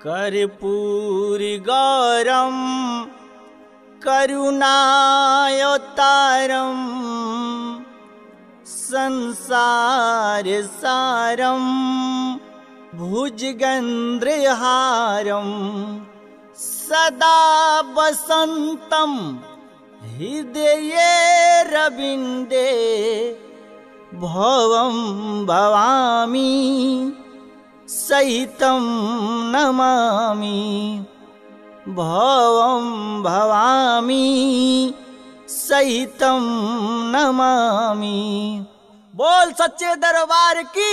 कर्पूरी गौरम करुणावतारम संसार सारम भुजगेन्द्रहारम सदा वसंतम हृदये रविंदे भवं भवामी सहितं नमामि भवं भवामी सहितं नमामि। बोल सच्चे दरबार की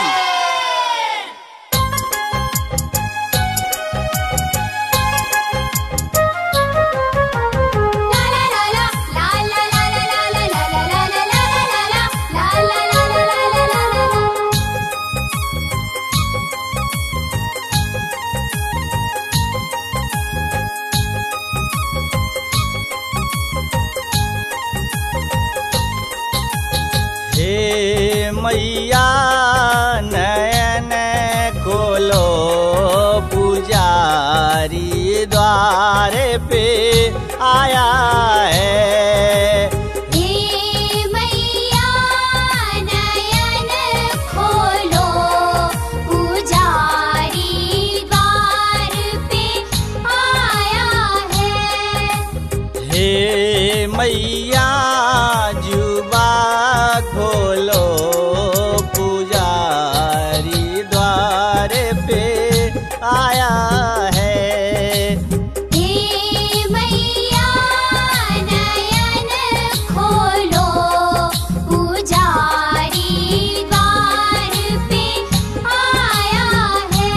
मैया नयन खोलो पुजारी द्वार पे आया है। हे मैया नयन खोलो पुजारी द्वार पे आया है। हे मैया जुबा खोलो पुजारी द्वार पे आया है। हे मैया नयन खोलो पुजारी द्वार पे आया है।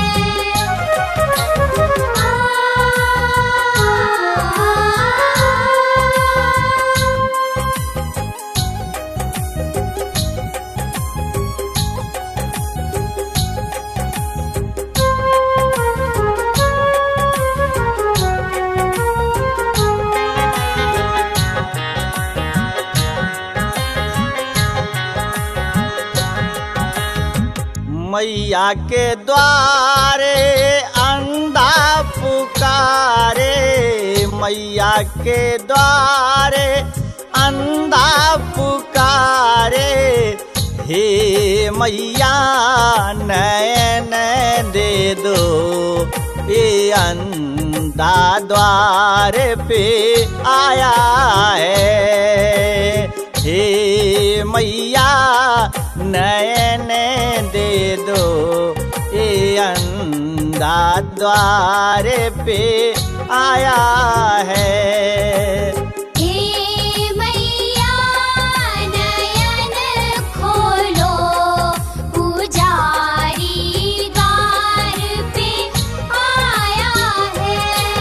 मैया के द्वारे अंधा पुकारे, मैया के द्वारे अंधा पुकारे। हे मैया नयन दे दो ये अंधा द्वार पे आया है। हे मैया नयन दे दो ये अंधा द्वार पे आया है। हे मैया नयन खोलो पुजारी द्वार पे आया है।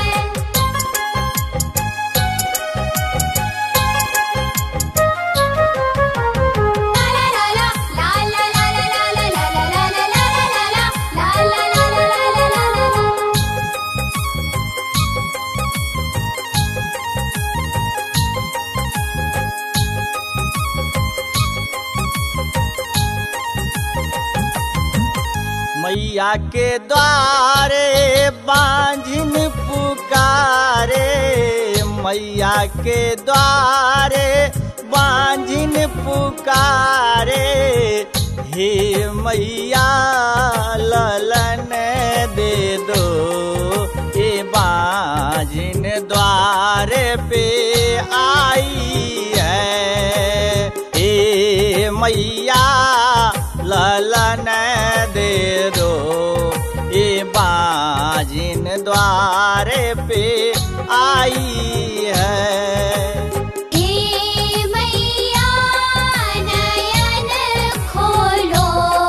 मैया के द्वारे बांझिन पुकारे, मैया के द्वारे बांझिन पुकारे। हे मैया ललन दे दो ये बांझिन द्वार पे आई है। हे मैया ललन दे दो ये बांझिन द्वार पे आई है। हे मैया नयन खोलो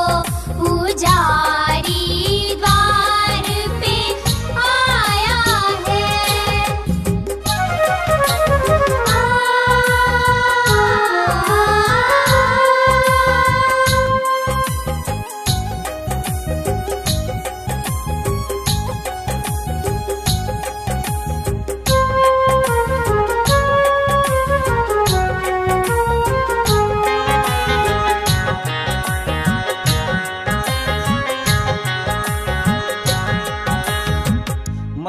पुजारी द्वार पे आया है।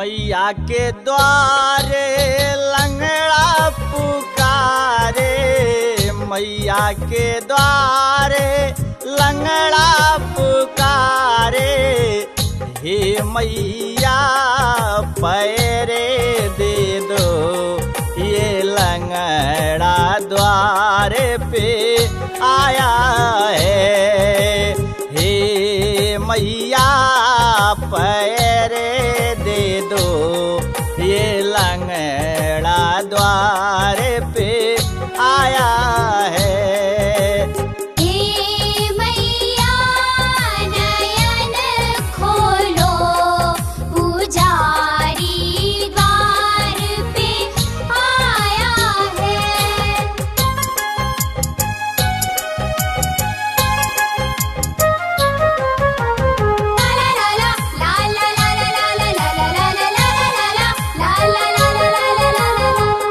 मैया के द्वारे लंगड़ा पुकारे, मैया के द्वारे लंगड़ा पुकारे, हे मैया पैरे दे दो, ये लंगड़ा द्वारे पे आया है, हे मैया पैरे दे दो, ये लंगड़ा द्वारे पे आया है। हे मैया नयन खोलो, पुजारी द्वार पे आया है। ला ला ला ला ला ला ला ला ला ला ला ला ला ला ला ला ला ला ला।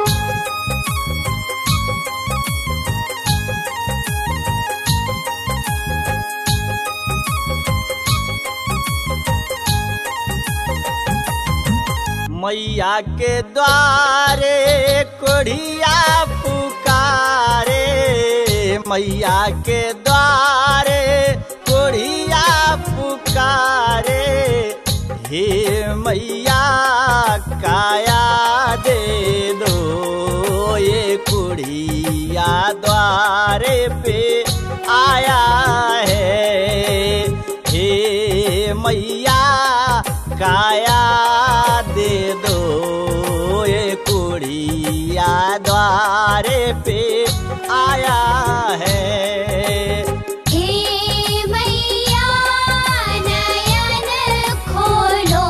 मैया के द्वारे कोढ़िया पुकारे, मैया के द्वारे कोढ़िया पुकारे, हे मैया काया दे दो, ये कोढ़िया द्वारे पे आया है, हे मैया काया दे दो, ये कुड़िया द्वारे पे आया है। हे मैया नयन खोलो,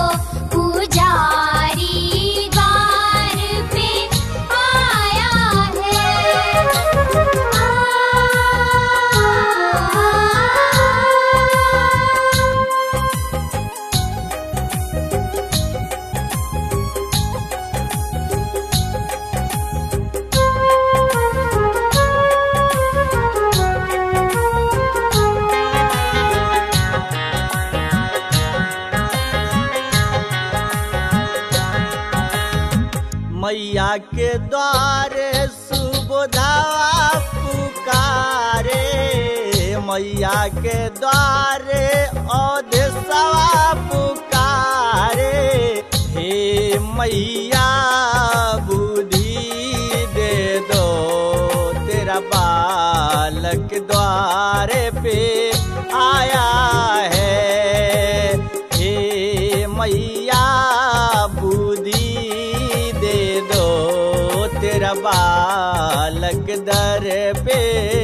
पुजारी द्वार पे आया है। मैया के द्वारे सुबोधावा पुकारे, मैया के द्वारे औधेसवा पुकारे, हे मैया बुद्धि दे दो, तेरा बालक द्वारे पे आया है, हे मैया बुद्धि दे दो, तेरा बालक दर पे